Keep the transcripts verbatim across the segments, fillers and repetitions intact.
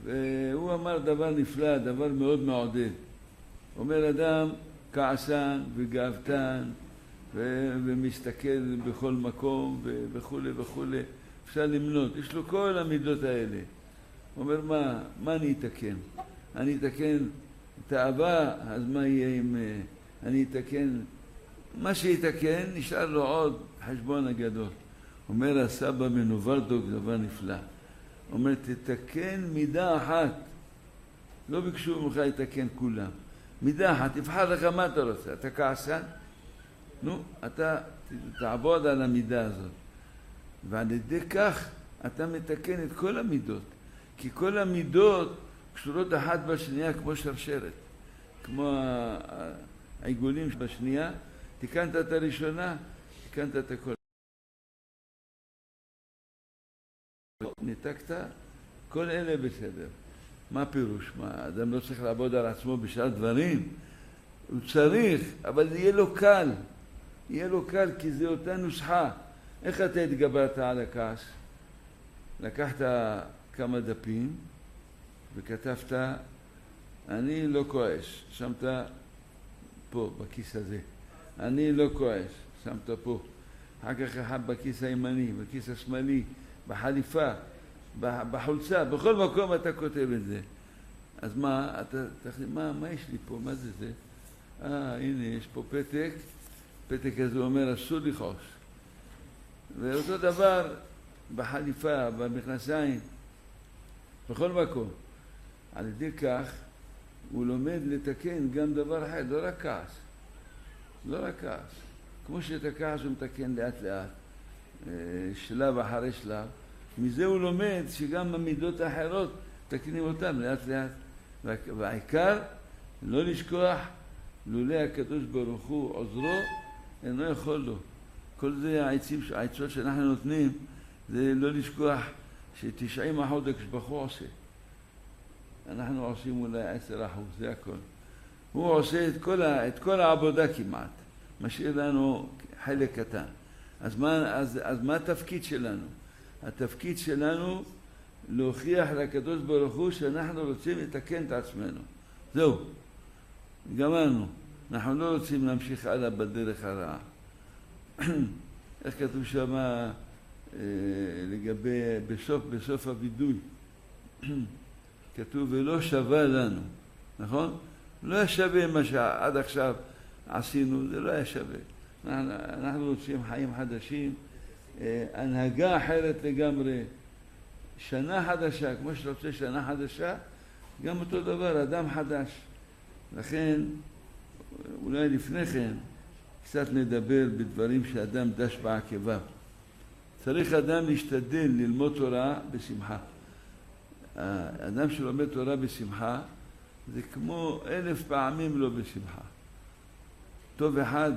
והוא אמר דבר נפלא, דבר מאוד מעודד. אומר אדם כעסן וגאוותן ו- ומסתכל בכל מקום וכו' וכו'. אפשר למנות, יש לו כל המידות האלה. הוא אומר, מה, מה אני אתקן? אני אתקן תאווה, אז מה יהיה אם אני אתקן? מה שיתקן, נשאר לו עוד חשבון הגדול. אומר הסבא מנוברדוק דבר נפלא. אומר, תתקן מידה אחת. לא ביקשו ממך לתקן כולם. מידה אחת, תבחר לך מה אתה רוצה. אתה כעסן? נו, אתה תעבוד על המידה הזאת. ועל ידי כך אתה מתקן את כל המידות. כי כל המידות קשורות אחת בשנייה כמו שרשרת. כמו העיגולים בשנייה. תיקנת את הראשונה, תיקנת את הכל. ניתקת, כל אלה בסדר. מה פירוש? מה, אדם לא צריך לעבוד על עצמו בשאר דברים? הוא צריך, אבל יהיה לו קל. יהיה לו קל כי זה אותה נוסחה. איך אתה התגברת על הכעס? לקחת כמה דפים וכתבת, אני לא כועס. שמת פה, בכיס הזה. אני לא כועס. שמת פה. אחר כך אחד בכיס הימני, בכיס השמאלי, בחליפה, בחולצה, בכל מקום אתה כותב את זה. אז מה, אתה תחליט, מה, מה יש לי פה? מה זה זה? אה, הנה, יש פה פתק. פתק הזה אומר, אסור לכעוס. ואותו דבר בחליפה, במכנסיים, בכל מקום. על ידי כך, הוא לומד לתקן גם דבר אחר, לא רק כעס. לא רק כעס. כמו שאת הכעס הוא מתקן לאט לאט, שלב אחרי שלב. מזה הוא לומד שגם המידות האחרות תקנים אותם לאט לאט. והעיקר, לא לשכוח, לולא הקדוש ברוך הוא עוזרו, אינו יכול לו. כל זה העצים, העצות שאנחנו נותנים, זה לא לשכוח שתשעים אחוז הקדוש ברוך הוא עושה. אנחנו עושים אולי עשר אחוז, זה הכל. הוא עושה את כל, את כל העבודה כמעט. משאיר לנו חלק קטן. אז מה, אז, אז מה התפקיד שלנו? התפקיד שלנו להוכיח לקדוש ברוך הוא שאנחנו רוצים לתקן את עצמנו. זהו. גמרנו. אנחנו לא רוצים להמשיך הלאה בדרך הרעה. איך כתוב שם אה, לגבי, בסוף, בסוף הבידוי? כתוב, ולא שווה לנו. נכון? לא היה שווה מה שעד עכשיו עשינו, זה לא היה שווה. אנחנו, אנחנו רוצים חיים חדשים, אה, הנהגה אחרת לגמרי, שנה חדשה, כמו שאתה רוצה שנה חדשה, גם אותו דבר, אדם חדש. לכן, אולי לפני כן, קצת נדבר בדברים שאדם דש בעקביו. צריך אדם להשתדל ללמוד תורה בשמחה. האדם שלומד תורה בשמחה, זה כמו אלף פעמים לא בשמחה. טוב אחד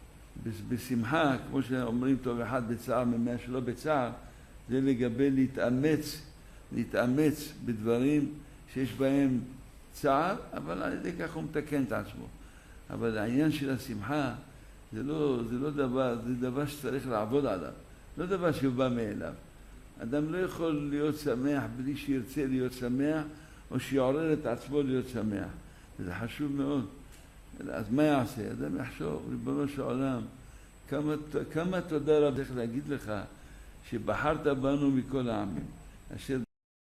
בשמחה, כמו שאומרים טוב אחד בצער ממאה שלא בצער, זה לגבי להתאמץ, להתאמץ בדברים שיש בהם צער, אבל על ידי כך הוא מתקן את עצמו. אבל העניין של השמחה, זה לא, זה לא דבר, זה דבר שצריך לעבוד עליו. לא דבר שבא מאליו. אדם לא יכול להיות שמח בלי שירצה להיות שמח, או שיעורר את עצמו להיות שמח. זה חשוב מאוד. אז מה יעשה? אדם יחשוב, ריבונו של עולם, כמה, כמה תודה רבה צריך להגיד לך, שבחרת בנו מכל העמים. אשר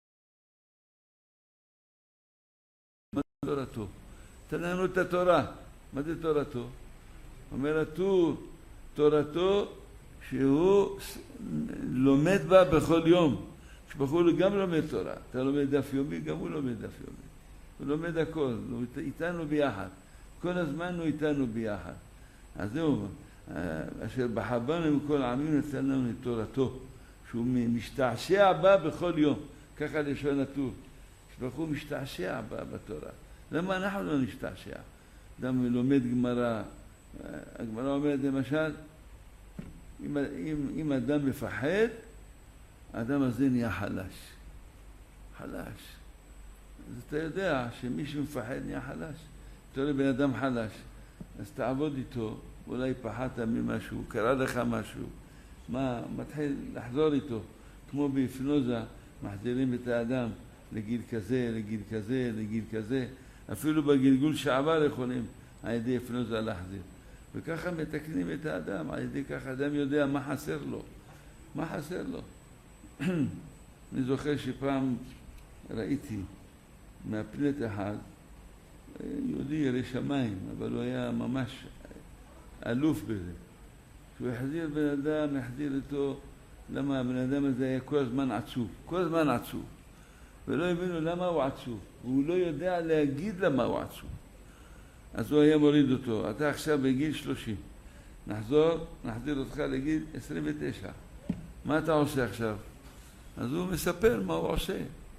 מה זה תורתו? תן לנו את התורה. מה זה תורתו? אומר תורתו שהוא לומד בה בכל יום. כשבחור הוא גם לומד תורה. אתה לומד דף יומי, גם הוא לומד דף יומי. הוא לומד הכל, הוא איתנו ביחד. כל הזמן הוא איתנו ביחד. אז זהו, אשר בחר בנו מכל העמים נתן לנו את תורתו, שהוא משתעשע בה בכל יום. ככה לשון הטוב. כשבחור משתעשע בה בתורה. למה אנחנו לא נשתעשע? אדם לומד גמרא, הגמרא אומרת למשל, אם, אם, אם אדם מפחד, האדם הזה נהיה חלש. חלש. אז אתה יודע שמי שמפחד נהיה חלש. אתה רואה בן אדם חלש, אז תעבוד איתו, אולי פחדת ממשהו, קרה לך משהו, מה, מתחיל לחזור איתו, כמו בהפנוזה, מחזירים את האדם לגיל כזה, לגיל כזה, לגיל כזה. אפילו בגלגול שעבר יכולים על ידי הפנוזה להחזיר. וככה מתקנים את האדם, על ידי ככה האדם יודע מה חסר לו. מה חסר לו? אני זוכר שפעם ראיתי מהפנט אחד, יהודי ירא שמיים, אבל הוא היה ממש אלוף בזה. שהוא החזיר בן אדם, החזיר אותו, למה הבן אדם הזה היה כל הזמן עצוב, כל הזמן עצוב. ולא הבינו למה הוא עצוב, והוא לא יודע להגיד למה הוא עצוב. אז הוא היה מוריד אותו, אתה עכשיו בגיל שלושים, נחזור, נחזיר אותך לגיל עשרים ותשע. מה אתה עושה עכשיו? אז הוא מספר מה הוא עושה.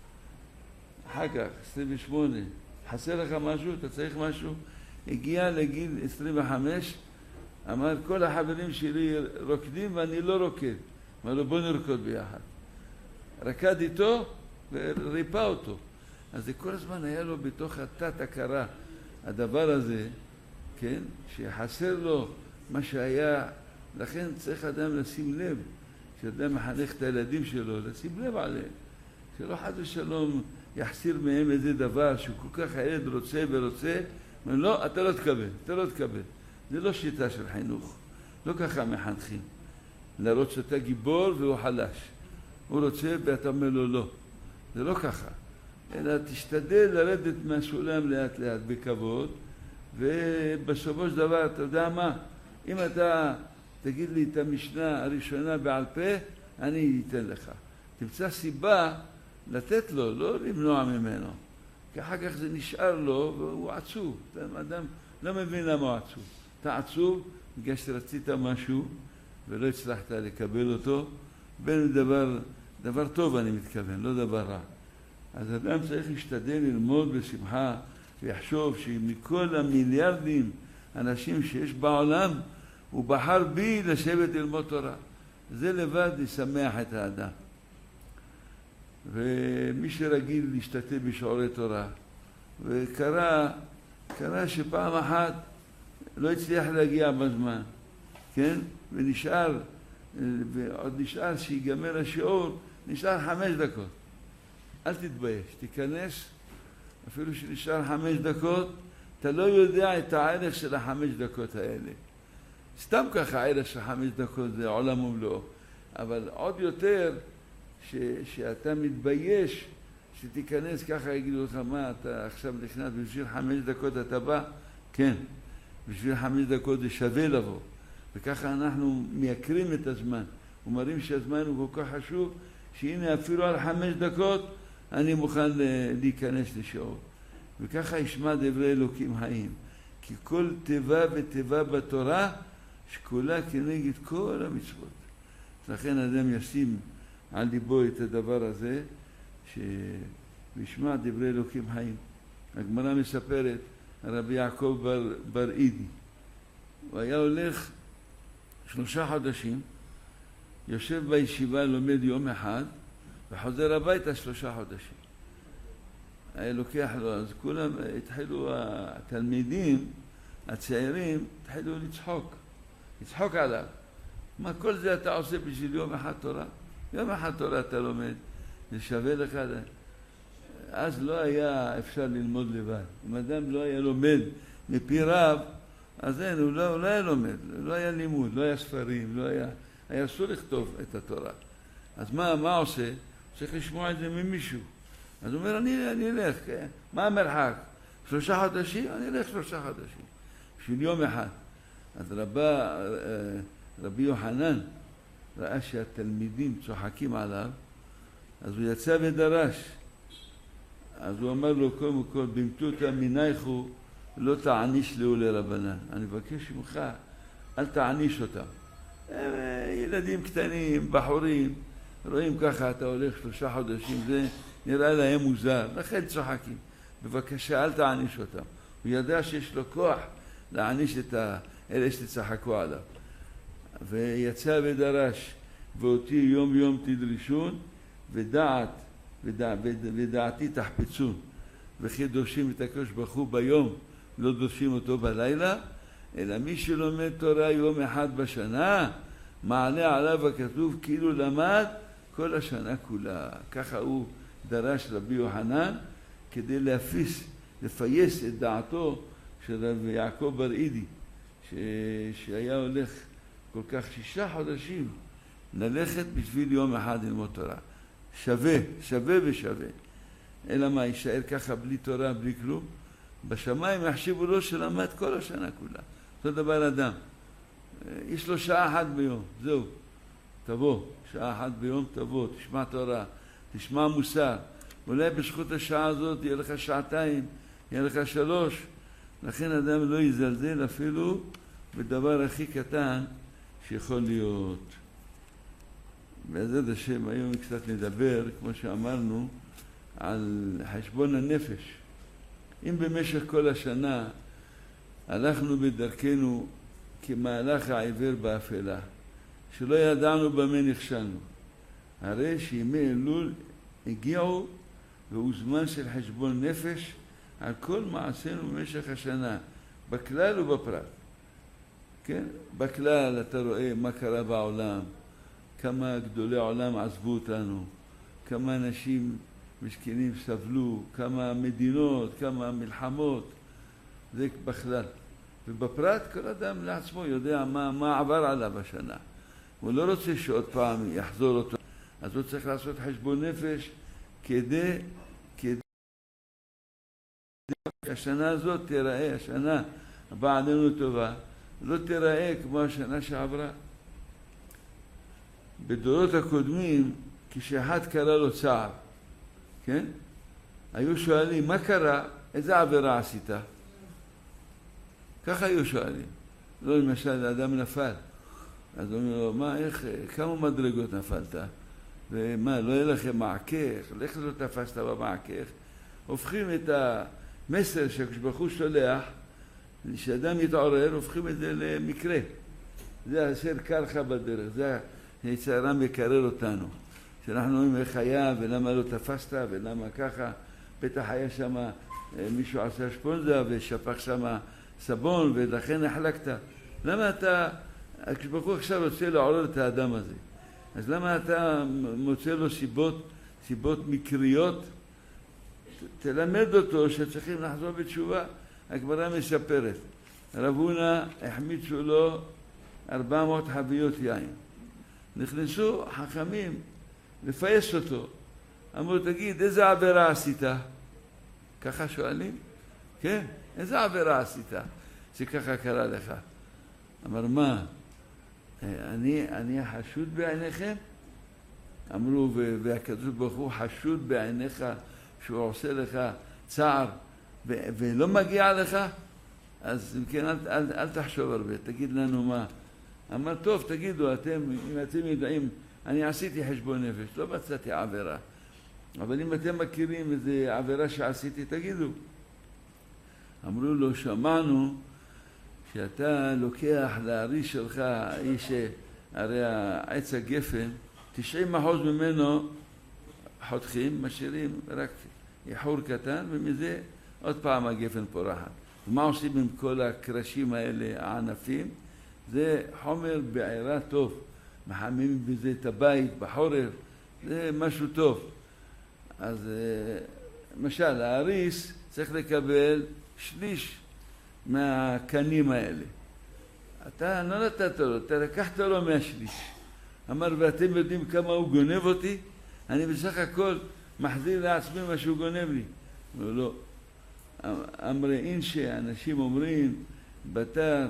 אחר כך, עשרים ושמונה, חסר לך משהו? אתה צריך משהו? הגיע לגיל עשרים וחמש, אמר, כל החברים שלי רוקדים ואני לא רוקד. אמר לו, בוא נרקוד ביחד. רקד איתו וריפא אותו. אז זה כל הזמן היה לו בתוך התת הכרה, הדבר הזה, כן, שחסר לו מה שהיה, לכן צריך אדם לשים לב, כשאדם מחנך את הילדים שלו, לשים לב עליהם, שלא חד ושלום יחסיר מהם איזה דבר שהוא כל כך הילד רוצה ורוצה, אבל לא, אתה לא תקבל, אתה לא תקבל. זה לא שיטה של חינוך, לא ככה מחנכים. להראות שאתה גיבור והוא חלש. הוא רוצה ואתה אומר לו לא. זה לא ככה. אלא תשתדל לרדת מהסולם לאט לאט בכבוד, ובסופו של דבר, אתה יודע מה? אם אתה תגיד לי את המשנה הראשונה בעל פה, אני אתן לך. תמצא סיבה לתת לו, לא למנוע ממנו. כי אחר כך זה נשאר לו והוא עצוב. אדם לא מבין למה הוא עצוב. אתה עצוב בגלל שרצית משהו ולא הצלחת לקבל אותו, בין דבר, דבר טוב אני מתכוון, לא דבר רע. אז אדם צריך להשתדל ללמוד בשמחה ויחשוב שמכל המיליארדים אנשים שיש בעולם, הוא בחר בי לשבת ללמוד תורה. זה לבד ישמח את האדם. ומי שרגיל להשתתף בשיעורי תורה, וקרה קרה שפעם אחת לא הצליח להגיע בזמן, כן? ונשאר, ועוד נשאר שיגמר השיעור, נשאר חמש דקות. אל תתבייש, תיכנס, אפילו שנשאר חמש דקות, אתה לא יודע את הערך של החמש דקות האלה. סתם ככה הערך של חמש דקות זה עולם ומלואו, אבל עוד יותר ש, שאתה מתבייש שתיכנס ככה, יגידו לך, מה, אתה עכשיו נכנס בשביל חמש דקות אתה בא? כן, בשביל חמש דקות זה שווה לבוא. וככה אנחנו מייקרים את הזמן, ומראים שהזמן הוא כל כך חשוב, שהנה אפילו על חמש דקות אני מוכן להיכנס לשיעור. וככה ישמע דברי אלוקים חיים. כי כל טבע וטבע בתורה שקולה כנגד כל המצוות. לכן אדם ישים על ליבו את הדבר הזה, שישמע דברי אלוקים חיים. הגמרא מספרת, רבי יעקב בר, בר אידי, הוא היה הולך שלושה חודשים, יושב בישיבה, לומד יום אחד, וחוזר הביתה שלושה חודשים. היה לוקח לו, אז כולם התחילו, התלמידים, הצעירים, התחילו לצחוק, לצחוק עליו. מה כל זה אתה עושה בשביל יום אחד תורה? יום אחד תורה אתה לומד, זה שווה לך. אז לא היה אפשר ללמוד לבד. אם אדם לא היה לומד מפי רב, אז אין, הוא לא, הוא לא היה לומד, לא היה לימוד, לא היה ספרים, לא היה, היה אסור לכתוב את התורה. אז מה, מה עושה? צריך לשמוע את זה ממישהו. אז הוא אומר, אני, אני אלך, כן? מה המרחק? שלושה חודשים? אני אלך שלושה חודשים. בשביל יום אחד. אז רבה, רבי יוחנן ראה שהתלמידים צוחקים עליו, אז הוא יצא ודרש. אז הוא אמר לו, קודם כל, במטותא מנייכו, לא תעניש לו לרבנן. אני מבקש ממך, אל תעניש אותם. ילדים קטנים, בחורים, רואים ככה, אתה הולך שלושה חודשים, זה נראה להם מוזר, לכן צוחקים. בבקשה, אל תעניש אותם. הוא ידע שיש לו כוח להעניש את אלה שצחקו עליו. ויצא ודרש, ואותי יום יום תדרשון, ודעת, ודע, ודעתי תחפצון. וכי דורשים את הקדוש ברוך הוא ביום, לא דורשים אותו בלילה, אלא מי שלומד תורה יום אחד בשנה, מעלה עליו הכתוב כאילו למד כל השנה כולה. ככה הוא דרש רבי יוחנן כדי להפיס, לפייס את דעתו של רבי יעקב בר אידי, ש... שהיה הולך כל כך שישה חודשים ללכת בשביל יום אחד ללמוד תורה. שווה, שווה ושווה. אלא מה, יישאר ככה בלי תורה, בלי כלום? בשמיים יחשיבו לו שלמד כל השנה כולה. אותו דבר אדם. יש לו שעה אחת ביום, זהו. תבוא, שעה אחת ביום תבוא, תשמע תורה, תשמע מוסר. אולי בזכות השעה הזאת יהיה לך שעתיים, יהיה לך שלוש. לכן אדם לא יזלזל אפילו בדבר הכי קטן שיכול להיות. בעזרת השם היום קצת נדבר, כמו שאמרנו, על חשבון הנפש. אם במשך כל השנה הלכנו בדרכנו כמהלך העיוור באפלה, שלא ידענו במה נכשלנו, הרי שימי אלול הגיעו והוא זמן של חשבון נפש על כל מעשינו במשך השנה, בכלל ובפרט. כן? בכלל אתה רואה מה קרה בעולם, כמה גדולי עולם עזבו אותנו, כמה אנשים משכנים סבלו, כמה מדינות, כמה מלחמות, זה בכלל. ובפרט כל אדם לעצמו יודע מה, מה עבר עליו השנה. הוא לא רוצה שעוד פעם יחזור אותו, אז הוא צריך לעשות חשבון נפש כדי, כדי השנה הזאת תיראה, השנה הבאה עלינו טובה, לא תיראה כמו השנה שעברה. בדורות הקודמים, כשאחד קרא לו צער, כן? היו שואלים, מה קרה? איזה עבירה עשית? ככה היו שואלים. לא למשל, האדם נפל. אז הוא אומר לו, מה, איך, כמה מדרגות נפלת? ומה, לא יהיה לכם מעקך? איך לא תפסת במעקך? הופכים את המסר שהקדוש שולח, שאדם יתעורר, הופכים את זה למקרה. זה אשר קר לך בדרך, זה היצרה מקרר אותנו. שאנחנו אומרים איך היה ולמה לא תפסת ולמה ככה. בטח היה שם מישהו עשה שפונזה ושפך שם סבון ולכן החלקת. למה אתה, כשבחור עכשיו רוצה לעורר את האדם הזה, אז למה אתה מוצא לו סיבות, סיבות מקריות? תלמד אותו שצריכים לחזור בתשובה. הגמרא מספרת, רב הונא החמיצו לו ארבע מאות חביות יין. נכנסו חכמים לפייס אותו. אמרו, תגיד, איזה עבירה עשית? ככה שואלים? כן, איזה עבירה עשית שככה קרה לך? אמר, מה? אני, אני חשוד בעיניכם? אמרו, והקדוש ברוך הוא חשוד בעיניך שהוא עושה לך צער ו- ולא מגיע לך? אז אם כן, אל, אל, אל תחשוב הרבה, תגיד לנו מה. אמר, טוב, תגידו, אתם, אם אתם יודעים, אני עשיתי חשבון נפש, לא מצאתי עבירה. אבל אם אתם מכירים איזו עבירה שעשיתי, תגידו. אמרו לו, שמענו שאתה לוקח לאריש שלך, האיש, הרי העץ הגפן, תשעים אחוז ממנו חותכים, משאירים רק איחור קטן, ומזה עוד פעם הגפן פורחת. ומה עושים עם כל הקרשים האלה, הענפים? זה חומר בעירה טוב. מחממים בזה את הבית בחורף, זה משהו טוב. אז למשל, האריס צריך לקבל שליש מהקנים האלה. אתה לא נתת לו, אתה לקחת לו מהשליש. אמר, ואתם יודעים כמה הוא גונב אותי? אני בסך הכל מחזיר לעצמי מה שהוא גונב לי. לא, לא. אמרי אינשה, אנשים אומרים, בתר,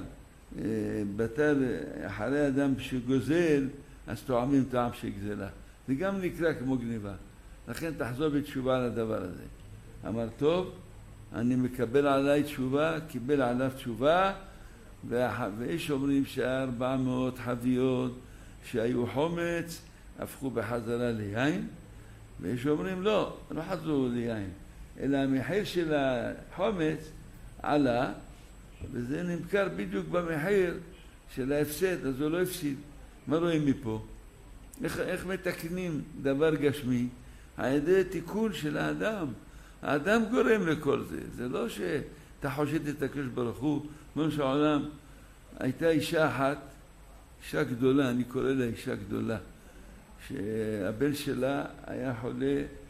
בתר אחרי אדם שגוזל, אז טועמים טעם שגזלה. זה גם נקרא כמו גניבה. לכן תחזור בתשובה על הדבר הזה. אמר, טוב, אני מקבל עליי תשובה, קיבל עליו תשובה, ויש אומרים שארבע מאות חביות שהיו חומץ, הפכו בחזרה ליין, ויש אומרים לא, לא חזרו ליין, אלא המחיר של החומץ עלה, וזה נמכר בדיוק במחיר של ההפסד, אז הוא לא הפסיד. מה רואים מפה? איך, איך מתקנים דבר גשמי? על ידי תיקון של האדם. האדם גורם לכל זה. זה לא שאתה חושד את הקדוש ברוך הוא. כמו שהעולם, הייתה אישה אחת, אישה גדולה, אני קורא לה אישה גדולה, שהבן שלה היה חולה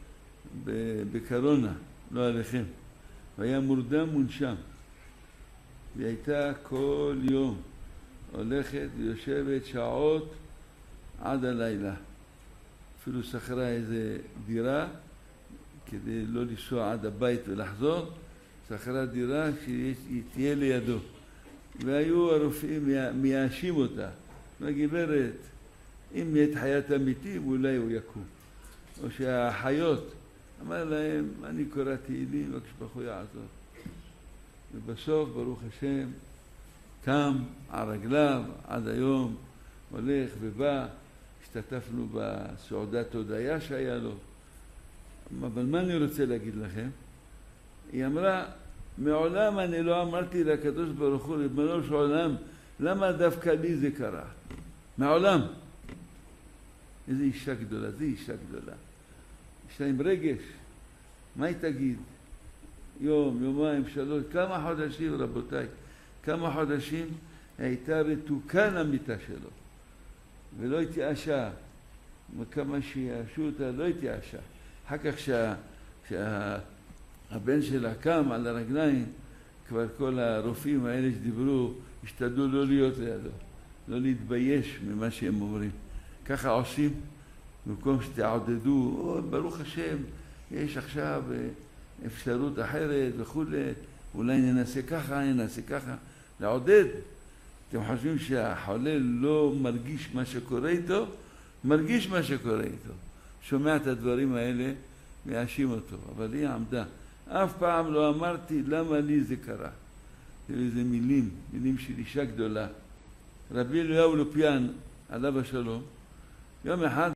בקרונה, לא עליכם. והיה מורדם מונשם. והיא הייתה כל יום הולכת ויושבת שעות עד הלילה. אפילו שכרה איזה דירה כדי לא לנסוע עד הבית ולחזור, שכרה דירה שהיא תהיה לידו. והיו הרופאים מייאשים אותה. הגברת, אם יהיה חיית אמיתים, אולי הוא יקום. או שהחיות, אמר להם, אני קורא תהילים, וכשבחו יעזור. ובסוף, ברוך השם, קם על רגליו עד היום, הולך ובא, השתתפנו בסעודת הודיה שהיה לו. אבל מה אני רוצה להגיד לכם? היא אמרה, מעולם אני לא אמרתי לקדוש ברוך הוא, ריבונו של עולם, למה דווקא לי זה קרה? מעולם. איזו אישה גדולה, זו אישה גדולה. אישה עם רגש. מה היא תגיד? יום, יומיים, שלוש, כמה חודשים, רבותיי, כמה חודשים הייתה רתוקה למיטה שלו. ולא התייאשה. וכמה שיאשו אותה, לא התייאשה. אחר כך שה, שהבן שלה קם על הרגליים, כבר כל הרופאים האלה שדיברו, השתדלו לא להיות לידו, לא להתבייש ממה שהם אומרים. ככה עושים, במקום שתעודדו, או, ברוך השם, יש עכשיו אפשרות אחרת וכו', אולי ננסה ככה, ננסה ככה, לעודד. אתם חושבים שהחולה לא מרגיש מה שקורה איתו? מרגיש מה שקורה איתו. שומע את הדברים האלה, מייאשים אותו. אבל היא עמדה. אף פעם לא אמרתי למה לי זה קרה. זה מילים, מילים של אישה גדולה. רבי אליהו לופיאן, עליו השלום, יום אחד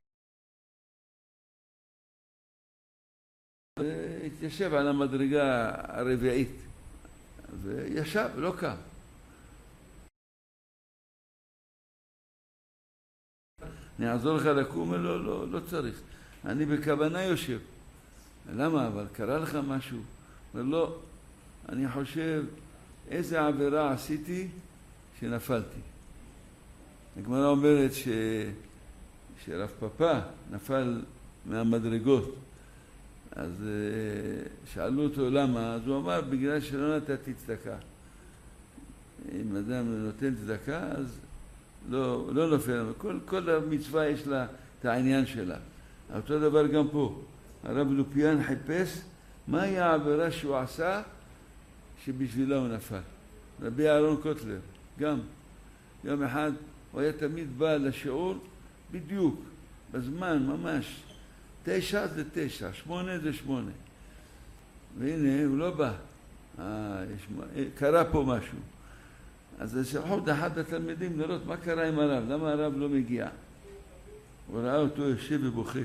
התיישב על המדרגה הרביעית וישב, לא קם. אני אעזור לך לקום? לא, לא, לא צריך. אני בכוונה יושב. למה? אבל קרה לך משהו? ולא, אני חושב איזה עבירה עשיתי שנפלתי. הגמרא אומרת ש... שרב פאפא נפל מהמדרגות. אז שאלו אותו למה, אז הוא אמר בגלל שלא נתתי צדקה. אם אדם נותן צדקה, אז לא, לא נופל. כל, כל המצווה יש לה את העניין שלה. אותו דבר גם פה. הרב לופיאן חיפש מהי העבירה שהוא עשה שבשבילה הוא נפל. רבי אהרון קוטלר, גם. יום אחד הוא היה תמיד בא לשיעור בדיוק, בזמן ממש. תשע זה תשע, שמונה זה שמונה. והנה הוא לא בא. אה, יש, קרה פה משהו. אז שלחו את אחד התלמידים לראות מה קרה עם הרב, למה הרב לא מגיע. הוא ראה אותו יושב ובוכה.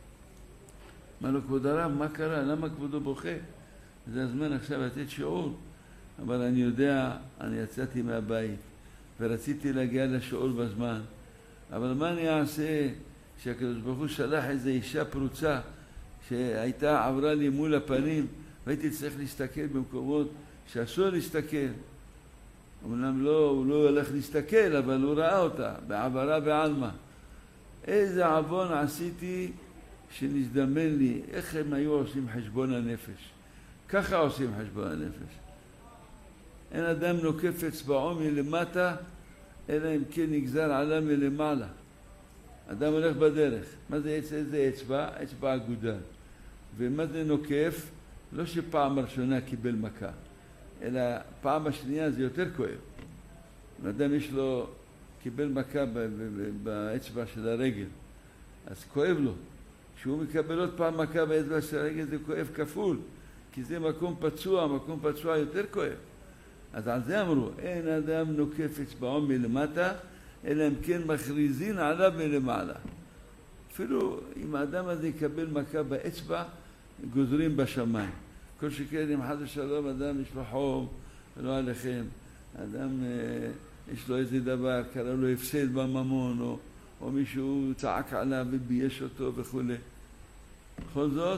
אמר לו, כבוד הרב, מה קרה? למה כבודו בוכה? זה הזמן עכשיו לתת שיעור. אבל אני יודע, אני יצאתי מהבית ורציתי להגיע לשיעור בזמן. אבל מה אני אעשה שהקדוש ברוך הוא שלח איזו אישה פרוצה שהייתה עברה לי מול הפנים והייתי צריך להסתכל במקומות שאסור להסתכל. אמנם לא, הוא לא הולך להסתכל, אבל הוא ראה אותה בעברה בעלמא. איזה עוון עשיתי שנזדמן לי, איך הם היו עושים חשבון הנפש. ככה עושים חשבון הנפש. אין אדם נוקף אצבעו מלמטה, אלא אם כן נגזר עליו מלמעלה. אדם הולך בדרך. מה זה איזה אצבע? אצבע אגודל. ומה זה נוקף? לא שפעם הראשונה קיבל מכה, אלא פעם השנייה זה יותר כואב. אדם יש לו, קיבל מכה באצבע של הרגל, אז כואב לו. כשהוא מקבל עוד פעם מכה באצבע של הרגל זה כואב כפול, כי זה מקום פצוע, מקום פצוע יותר כואב. אז על זה אמרו, אין אדם נוקף אצבעו מלמטה, אלא אם כן מכריזין עליו מלמעלה. אפילו אם האדם הזה יקבל מכה באצבע, גוזרים בשמיים. כל שכן אם חס ושלום אדם יש לו חום, ולא עליכם, אדם יש לו איזה דבר, קרא לו הפסד בממון, או, או מישהו צעק עליו ובייש אותו וכו'. בכל זאת,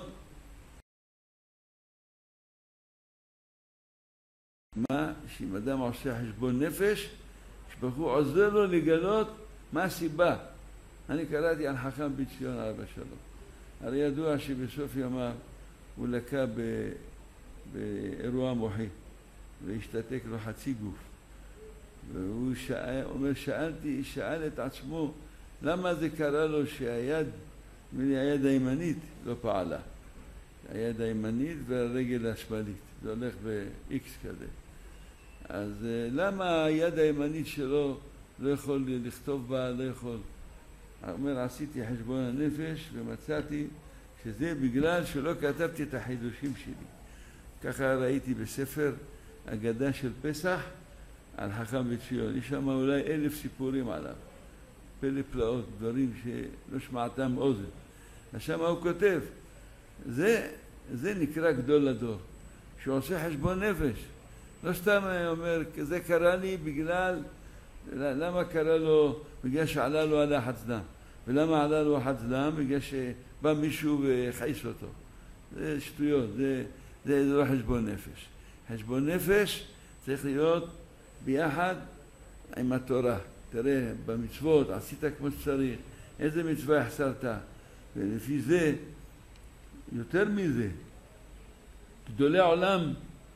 מה שאם אדם עושה חשבון נפש, שברוך הוא עוזר לו לגלות מה הסיבה. אני קראתי על חכם בן ציון עליו השלום. הרי ידוע שבסוף ימיו הוא לקה באירוע מוחי, והשתתק לו חצי גוף. והוא שאל, אומר, שאלתי, שאל את עצמו, למה זה קרה לו שהיד, היד הימנית לא פעלה? היד הימנית והרגל השמאלית, זה הולך ב-X כזה. אז למה היד הימנית שלו לא יכול לכתוב בה, לא יכול? הוא אומר, עשיתי חשבון הנפש ומצאתי שזה בגלל שלא כתבתי את החידושים שלי. ככה ראיתי בספר אגדה של פסח על חכם בן ציון. יש שם אולי אלף סיפורים עליו. פלא פלאות, דברים שלא שמעתם אוזן. אז שם הוא כותב, זה, זה נקרא גדול הדור, שהוא עושה חשבון נפש. לא סתם אומר, זה קרה לי בגלל, למה קרה לו? בגלל שעלה לו על לחץ דם. ולמה עלה לו לחץ דם? בגלל שבא מישהו וחייס אותו. זה שטויות, זה, זה, זה לא חשבון נפש. חשבון נפש צריך להיות ביחד עם התורה. תראה, במצוות עשית כמו שצריך, איזה מצווה החסרת. ולפי זה, יותר מזה, גדולי העולם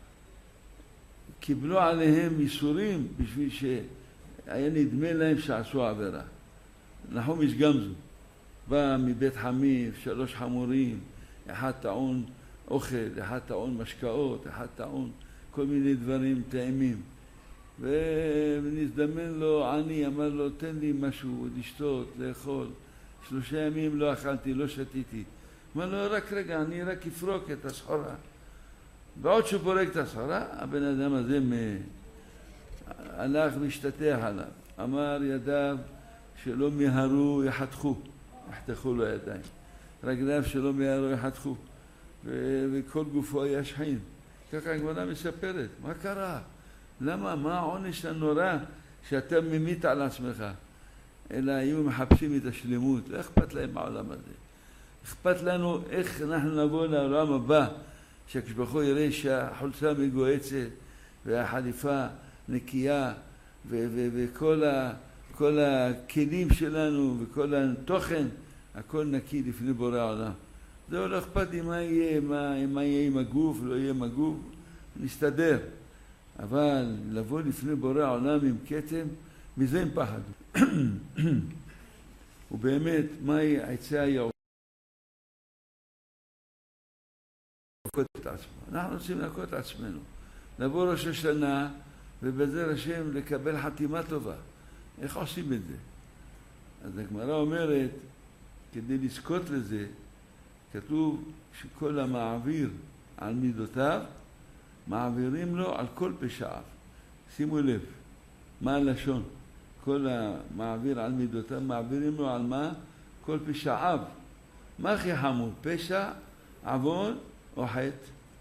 קיבלו עליהם איסורים בשביל שהיה נדמה להם שעשו עבירה. נחום איש גמזו בא מבית חמיף, שלוש חמורים, אחד טעון אוכל, אחד טעון משקאות, אחד טעון כל מיני דברים טעימים. ונזדמן לו עני, אמר לו, תן לי משהו לשתות, לאכול. שלושה ימים לא אכלתי, לא שתיתי. אמר לו, רק רגע, אני רק אפרוק את הסחורה. בעוד שהוא פורק את הסחורה, הבן אדם הזה הלך והשתתח עליו. אמר, ידיו שלא מהרו יחתכו, יחתכו לו ידיים. רגליו שלא מהרו יחתכו, וכל גופו היה שחין. ככה הגמרא מספרת, מה קרה? למה? מה העונש הנורא שאתה ממית על עצמך? אלא היו מחפשים את השלמות, לא אכפת להם מהעולם הזה. אכפת לנו איך אנחנו נבוא לעולם הבא, שהקשבחו יראה שהחולצה מגועצת והחליפה נקייה וכל ה, כל הכלים שלנו וכל התוכן, הכל נקי לפני בורא העולם. זהו, לא אכפת לי מה יהיה, מה, מה יהיה עם הגוף, לא יהיה עם הגוף, נסתדר. אבל לבוא לפני בורא העולם עם כתם, מזה הם פחדו. ובאמת, מהי עצה הייעוד? להכות את עצמו. אנחנו רוצים להכות את עצמנו. לבוא ראש השנה, ובעזרת השם לקבל חתימה טובה. איך עושים את זה? אז הגמרא אומרת, כדי לזכות לזה, כתוב שכל המעביר על מידותיו, מעבירים לו על כל פשעיו. שימו לב, מה הלשון? כל המעביר על מידותיו, מעבירים לו על מה? כל פשעיו. מה הכי חמור? פשע, עוון או חטא?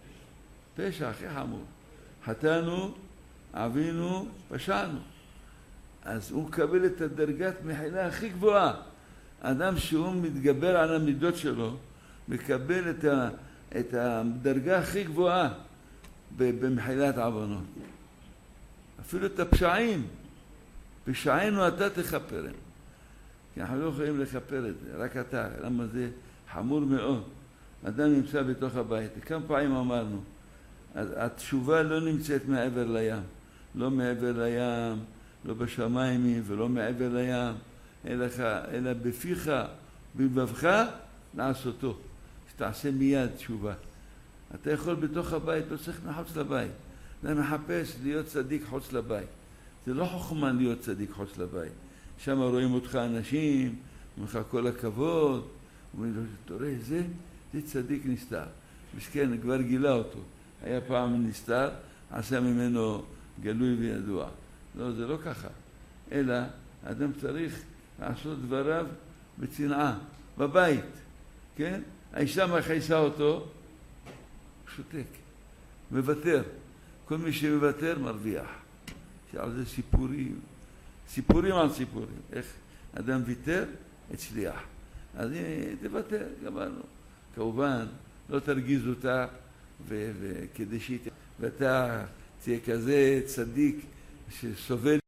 פשע הכי חמור. חטאנו, עווינו, פשענו. אז הוא מקבל את הדרגת מחילה הכי גבוהה. אדם שהוא מתגבר על המידות שלו, מקבל את, ה, את הדרגה הכי גבוהה במחילת עוונות. אפילו את הפשעים, פשעינו אתה תכפרם. כי אנחנו לא יכולים לכפר את זה, רק אתה. למה זה חמור מאוד? אדם נמצא בתוך הבית. כמה פעמים אמרנו, התשובה לא נמצאת מעבר לים. לא מעבר לים, לא בשמיים ולא מעבר לים, אלא, אלא בפיך, בלבבך, לעשותו. שתעשה מיד תשובה. אתה יכול בתוך הבית, לא צריך מחוץ לבית. אתה מחפש להיות צדיק חוץ לבית. זה לא חוכמה להיות צדיק חוץ לבית. שם רואים אותך אנשים, אומרים לך כל הכבוד, אומרים לו, תראה, זה, זה צדיק נסתר. מסכן, כבר גילה אותו. היה פעם נסתר, עשה ממנו גלוי וידוע. לא, זה לא ככה. אלא, אדם צריך לעשות דבריו בצנעה, בבית. כן? האישה מכעיסה אותו, שותק, מוותר. כל מי שמוותר מרוויח. שעל זה סיפורים, סיפורים על סיפורים. איך אדם ויתר, הצליח. אז הנה, תוותר, גמרנו. כמובן, לא תרגיז אותה, וכדי שהיא... ואתה תהיה כזה צדיק שסובל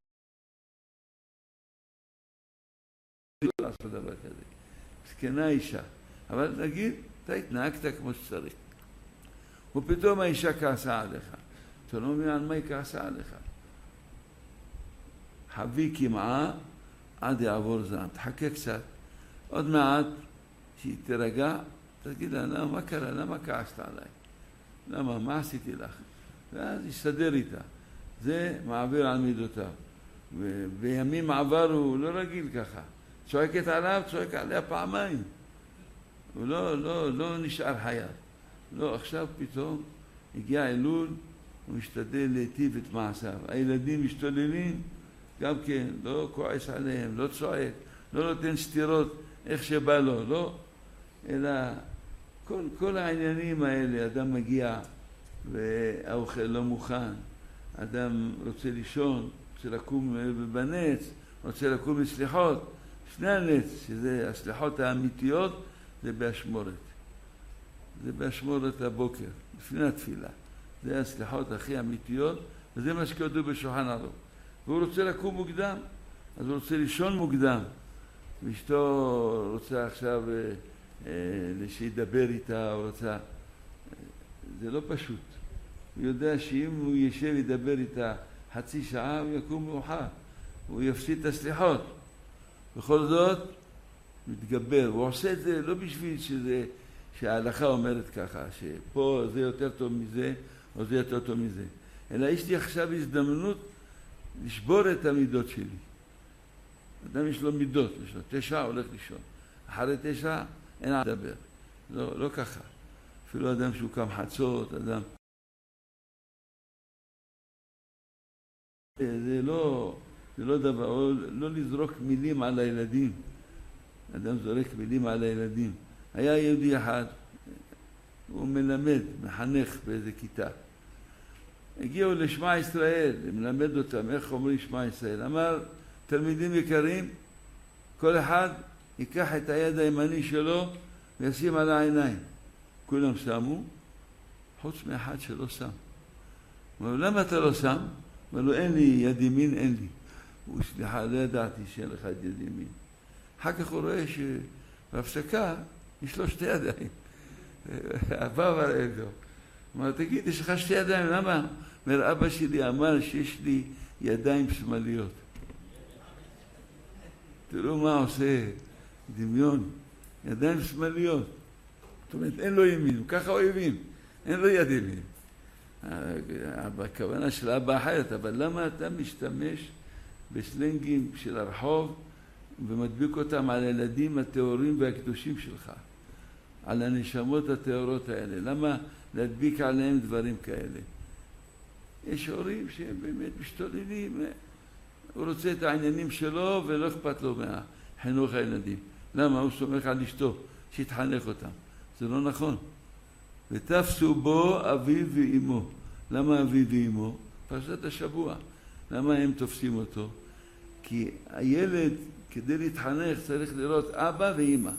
לעשות דבר כזה. זקנה אישה. אבל נגיד, אתה התנהגת כמו שצריך. ופתאום האישה כעסה עליך. אתה לא מבין על מה היא כעסה עליך. חבי קמעה עד יעבור זעם. תחכה קצת. עוד מעט שהיא תרגע, תגיד לה, למה, מה קרה? למה כעסת עליי? למה? מה עשיתי לך? ואז יסתדר איתה. זה מעביר על מידותיו. ובימים עבר הוא לא רגיל ככה. צועקת עליו, צועק עליה פעמיים. הוא לא, לא, לא נשאר חייב. לא, עכשיו פתאום הגיע אלול, הוא משתדל להיטיב את מעשיו. הילדים משתוללים, גם כן, לא כועס עליהם, לא צועק, לא נותן סתירות איך שבא לו, לא. אלא כל, כל העניינים האלה, אדם מגיע והאוכל לא מוכן, אדם רוצה לישון, רוצה לקום בנץ, רוצה לקום בסליחות. שני הנץ, שזה הסליחות האמיתיות, זה באשמורת. זה באשמורת הבוקר, לפני התפילה. זה הסליחות הכי אמיתיות, וזה מה שכתוב בשולחן ערוך. והוא רוצה לקום מוקדם, אז הוא רוצה לישון מוקדם. ואשתו רוצה עכשיו אה, אה, שידבר איתה, הוא רוצה... זה לא פשוט. הוא יודע שאם הוא ישב וידבר איתה חצי שעה, הוא יקום מאוחר. הוא יפסיד את הסליחות. בכל זאת, מתגבר. הוא עושה את זה לא בשביל שזה, שההלכה אומרת ככה, שפה זה יותר טוב מזה, או זה יותר טוב מזה. אלא יש לי עכשיו הזדמנות לשבור את המידות שלי. אדם יש לו מידות, יש לו תשע, הולך לישון. אחרי תשע, אין על לדבר. לא, לא ככה. אפילו אדם שהוא קם חצות, אדם... זה לא, זה לא דבר, או לא לזרוק מילים על הילדים. אדם זורק מילים על הילדים. היה יהודי אחד, הוא מלמד, מחנך באיזה כיתה. הגיעו לשמע ישראל, מלמד אותם איך אומרים שמע ישראל. אמר, תלמידים יקרים, כל אחד ייקח את היד הימני שלו וישים על העיניים. כולם שמו, חוץ מאחד שלא שם. אמרו, למה אתה לא שם? אמרו, אין לי יד ימין, אין לי. הוא סליחה, לא ידעתי שאין לך יד ימין. אחר כך הוא רואה שבהפסקה יש לו שתי ידיים. אבא וראה לו. אמר, תגיד, יש לך שתי ידיים, למה? אומר, אבא שלי אמר שיש לי ידיים שמאליות. תראו מה עושה דמיון, ידיים שמאליות. זאת אומרת, אין לו ימין, ככה הוא הבין, אין לו יד ימין. הכוונה של אבא אחרת, אבל למה אתה משתמש בסלנגים של הרחוב ומדביק אותם על הילדים הטהורים והקדושים שלך, על הנשמות הטהורות האלה? למה להדביק עליהם דברים כאלה? יש הורים שהם באמת משתוללים, הוא רוצה את העניינים שלו ולא אכפת לו מהחינוך הילדים. למה? הוא סומך על אשתו שיתחנך אותם. זה לא נכון. ותפסו בו אביו ואמו. למה אביו ואמו? פרשת השבוע. למה הם תופסים אותו? כי הילד, כדי להתחנך, צריך לראות אבא ואמא.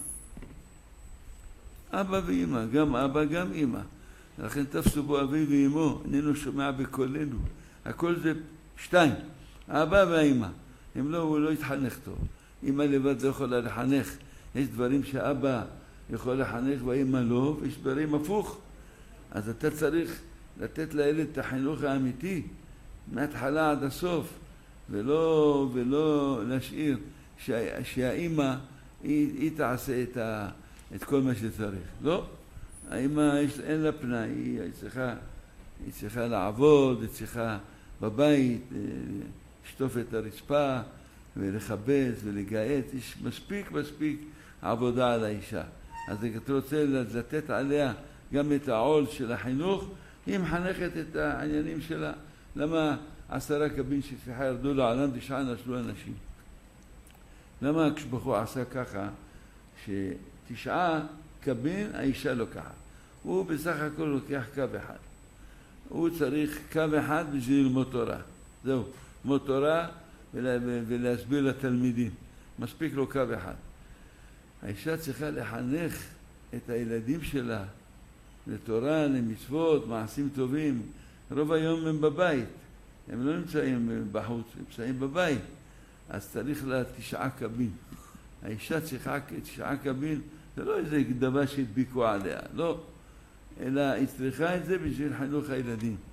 אבא ואמא, גם אבא, גם אמא. לכן תפסו בו אביו ואמו, איננו שומע בקולנו. הכל זה שתיים, האבא והאמא. הם לא, הוא לא יתחנך טוב. אמא לבד לא יכולה לחנך. יש דברים שאבא יכול לחנך ואמא לא, ויש דברים הפוך. אז אתה צריך לתת לילד את החינוך האמיתי, מההתחלה עד הסוף, ולא, ולא להשאיר שה, שהאמא היא, היא תעשה את, ה, את כל מה שצריך. לא, האמא אין לה פנאי, היא צריכה, היא צריכה לעבוד, היא צריכה בבית, לשטוף את הרצפה ולחבץ ולגעת. יש מספיק מספיק עבודה על האישה. אז אתה רוצה לתת עליה גם את העול של החינוך, היא מחנכת את העניינים שלה. למה עשרה קבין שפיחה ירדו לעולם, תשעה נשלו אנשים? למה כשבחור עשה ככה, שתשעה קבין האישה לוקחת? הוא בסך הכל לוקח קו אחד. הוא צריך קו אחד בשביל ללמוד תורה. זהו, ללמוד תורה ולהסביר לתלמידים. מספיק לו קו אחד. האישה צריכה לחנך את הילדים שלה לתורה, למצוות, מעשים טובים. רוב היום הם בבית, הם לא נמצאים בחוץ, הם נמצאים בבית. אז צריך לה תשעה קבין. האישה צריכה תשעה קבין, זה לא איזה דבר שהדביקו עליה, לא. אלא היא צריכה את זה בשביל חינוך הילדים.